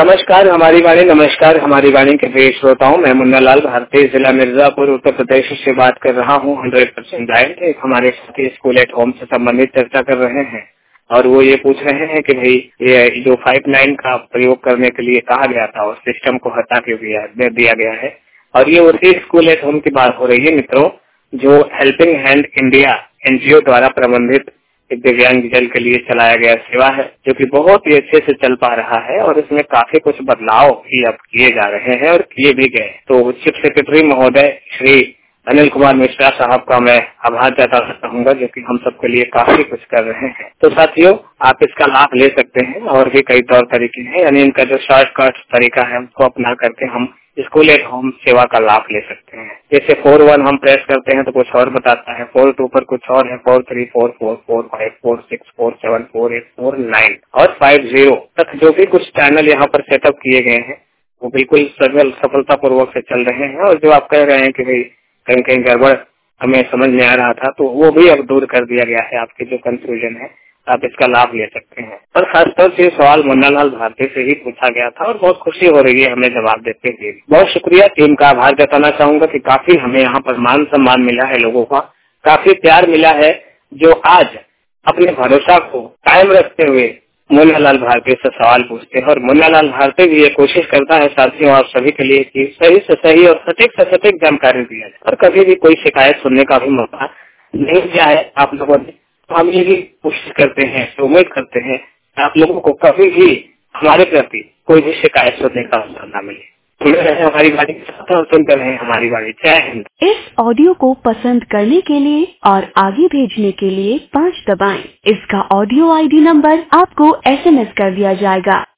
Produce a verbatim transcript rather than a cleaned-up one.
नमस्कार हमारी वाणी नमस्कार हमारी वाणी के प्रिय श्रोताओं, मैं मुन्ना लाल भारतीय जिला मिर्जापुर उत्तर प्रदेश से बात कर रहा हूँ। हंड्रेड परसेंट डाइट एक हमारे साथी स्कूल एट होम से संबंधित चर्चा कर रहे हैं और वो ये पूछ रहे हैं कि भाई ये जो फाइव नाइन का प्रयोग करने के लिए कहा गया था उस सिस्टम को हटा के दिया, दिया गया है। और ये उसी स्कूल एट होम की बात हो रही है मित्रों, जो हेल्पिंग हैंड इंडिया एनजीओ द्वारा प्रबंधित एक दिव्यांग जन के लिए चलाया गया सेवा है, जो कि बहुत ही अच्छे से चल पा रहा है और इसमें काफी कुछ बदलाव भी अब किए जा रहे हैं और किए भी गए। तो चीफ सेक्रेटरी महोदय श्री अनिल कुमार मिश्रा साहब का मैं आभार जताना चाहूंगा, जो कि हम सबके लिए काफी कुछ कर रहे हैं। तो साथियों, आप इसका लाभ ले सकते हैं और भी कई तौर तरीके हैं, यानी इनका जो शॉर्टकट तरीका है उसको अपना करके हम स्कूल एट होम सेवा का लाभ ले सकते हैं। जैसे फोर वन हम प्रेस करते हैं तो कुछ और बताता है, फोर टू पर कुछ और है, four three four four four five four six four seven four eight four nine और फाइव जीरो तक जो भी कुछ चैनल यहाँ पर सेटअप किए गए हैं वो बिल्कुल सरल सफलता पूर्वक से चल रहे हैं। और जो आप कह रहे हैं कि भाई कहीं कहीं गड़बड़ हमें समझ में आ रहा था, तो वो भी अब दूर कर दिया गया है। आपकी जो कंफ्यूजन है आप इसका लाभ ले सकते हैं। और खासतौर से सवाल मुन्ना लाल भारती से ही पूछा गया था और बहुत खुशी हो रही है हमें जवाब देते हुए। बहुत शुक्रिया, टीम का आभार जताना चाहूंगा कि काफी हमें यहाँ पर मान सम्मान मिला है, लोगों का काफी प्यार मिला है, जो आज अपने भरोसा को कायम रखते हुए मुन्ना लाल भारती से सवाल पूछते हैं। और मुन्ना लाल भारती भी ये कोशिश करता है साथियों आप सभी के लिए कि सही से सही और सटीक से सटीक जानकारी दिया जाए और कभी भी कोई शिकायत सुनने का भी मौका नहीं दिया है आप लोगों ने। तो हम ये भी कोशिश करते हैं, उम्मीद करते हैं आप लोगों को कभी भी हमारे प्रति कोई भी शिकायत सुनने का अवसर न मिले। जुड़े रहे हमारी वाणी के साथ और सुनते रहे हमारी वाणी। जय हिंद। इस ऑडियो को पसंद करने के लिए और आगे भेजने के लिए पाँच दबाएं। इसका ऑडियो आईडी नंबर आपको एसएमएस कर दिया जाएगा।